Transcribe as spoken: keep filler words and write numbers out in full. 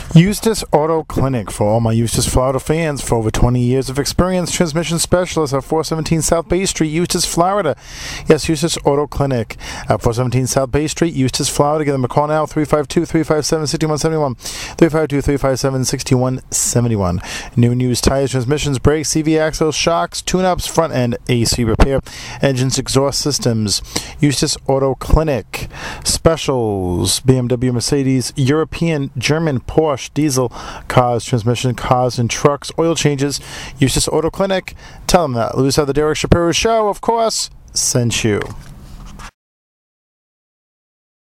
Eustace Auto Clinic. For all my Eustace Florida fans, for over twenty years of experience, transmission specialist at four seventeen South Bay Street, Eustace, Florida. Yes, Eustace Auto Clinic at four seventeen South Bay Street, Eustace, Florida. Give them a call now, three five two, three five seven, six one seven one, three five two, three five seven, six one seven one. New and used tires, transmissions, brakes, C V axles, shocks, tune-ups, front end A C repair, engines, exhaust systems. Eustace Auto Clinic. Specials: B M W, Mercedes, European, German, Porsche, diesel cars, transmission cars and trucks, oil changes. Eustace Auto Clinic. Tell them that Louis of the Derek Shapiro Show, of course, sent you.